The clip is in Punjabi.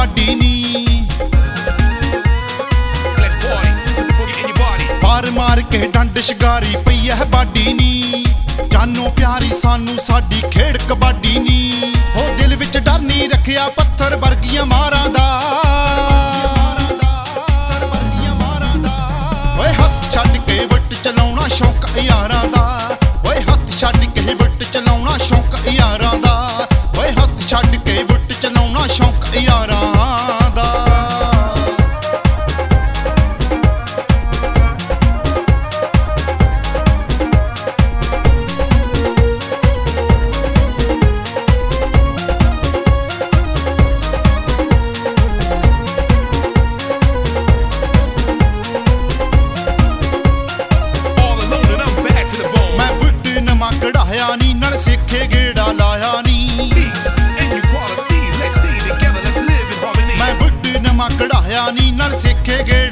ਕਬੱਡੀ ਨੀ ਪਾਰ ਮਾਰ ਕੇ ਡੰਡ ਸ਼ਿਕਾਰੀ ਪਈ ਐ ਬਾਡੀ ਨੀ ਜਾਨੋਂ ਪਿਆਰੀ ਸਾਨੂੰ ਸਾਡੀ ਖੇਡ ਕਬੱਡੀ ਨੀ ਉਹ ਦਿਲ ਵਿੱਚ ਡਰ ਨਹੀਂ ਰੱਖਿਆ ਪੱਥਰ ਵਰਗੀਆਂ ਮਾਰਾਂ ਦਾ ਓਏ ਹੱਥ ਛੱਡ ਕੇ ਵੱਟ ਚਲਾਉਣਾ ਸ਼ੌਕ ਯਾਰਾਂ ਦਾ ਓਏ ਹੱਥ ਛੱਡ ਕੇ ਵੱਟ ਚਲਾਉਣਾ ਸ਼ੌਕ ਯਾਰਾਂ ਦਾ ਓਏ ਹੱਥ ਛੱਡ ਕੇ ਵੱਟ ਚਲਾਉਣਾ ਸ਼ੌਕ ਯਾਰਾਂ ਦਾ ਕਢਾਇਆ ਨੀ ਨਾਲ ਸਿੱਖੇ ਗੇੜਾ ਲਾਇਆ ਨੀ ਮੈਂ ਬੁੱਢ ਨਵਾਂ ਕਢਾਇਆ ਨੀ ਨਾਲ ਸਿੱਖੇ ਗੇੜਾ